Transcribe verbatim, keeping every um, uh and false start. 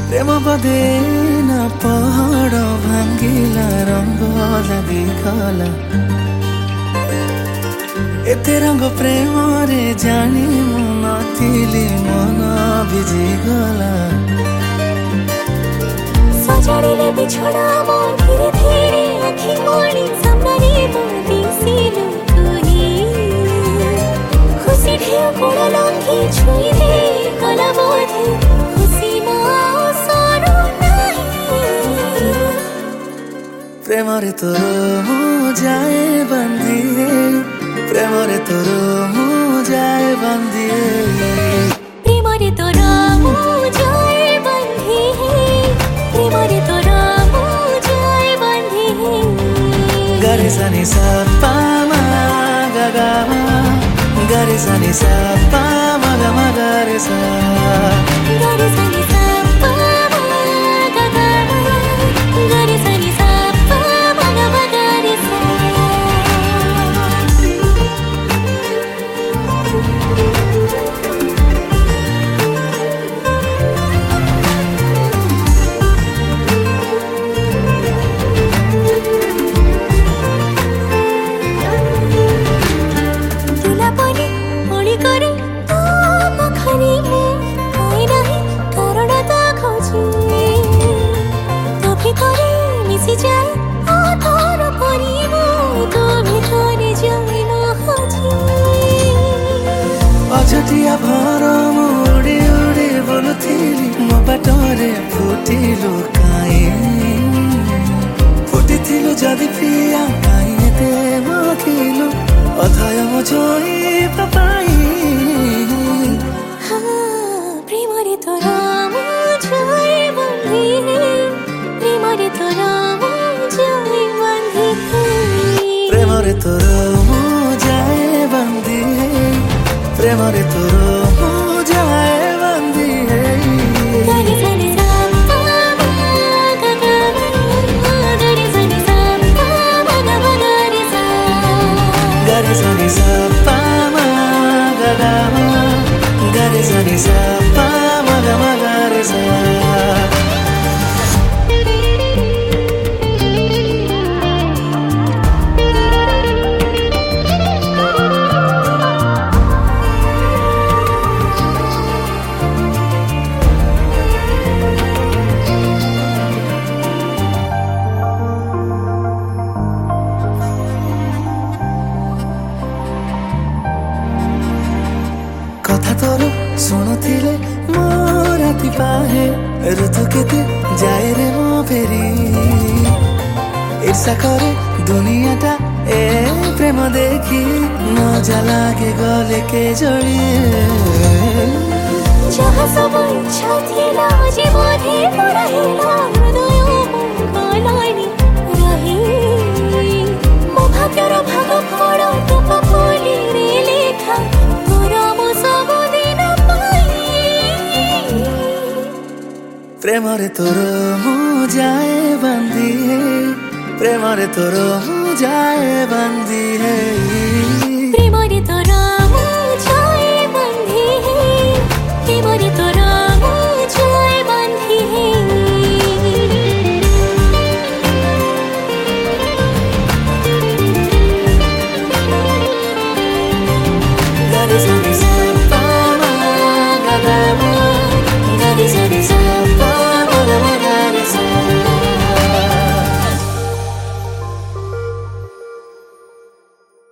प्रेम बदे ना पहाड़ भांगिला रंग लागीगला एते रंग प्रेम रे जानी मु नथिली मन भिजिगला सजाड़िले बिछड़ा मो धीरे धीरे आखि मोड़ी सामने तो दिसिलु तुही खुशी ढेउ कोड़ लंघी छुई दे कला बोधे खुशी मा सरू नहीं प्रेम रे तोर मु जाए बंदी प्रेम रे तोर मु जाए बंदी प्रेम रे तोर मु जाए बंदी प्रेम रे तोर मु जाए बंदी गरे सनी सा पा मा गा गा मा गरे सनी सा पा मा गा मा गरे सा गरे सनी सा पा मा गा गा मा गरे सनी सा पा मा गा मा गरे सा अझटिया भर उड़ी उड़ी बोलुथिली मो बाटरे फुटिलु काई फुटिथिलु जदि प्रिया काई एते मखिलु अथय मो जोई पाई प्रेम रे तोर मु जाए बंदी प्रेम रे तोर मु जाए बंदी प्रेम रे तोर मु जाए बंदी प्रेम रे तोर मु जाए बंदी गरे सनी सा पा मा गा गा मा गरे सनी सा पा मा गा मा गरे सा गरे सनी सा पा मा गा गा मा गरे सनी सा पा मा गा मा गरे सा कथा तोर शुणुले मो राति पाहे ऋतु केते जाए रे मो फेरी ईर्षा करे दुनियाटा ए प्रेम देखी मजा लागे गले के जोड़ी जहाँ सब इच्छा थिला जे बोधे पुरहिला हृदय गलानी रही मो भाग्यर भाग फड़ टोप फुली रे लेखा तोर मो सब दिन पाई प्रेम रे तोर मु जाए बंदी प्रेम रे तोर मु जाए बंदी प्रेम रे तोर मु जाए बंदी प्रेम रे तोर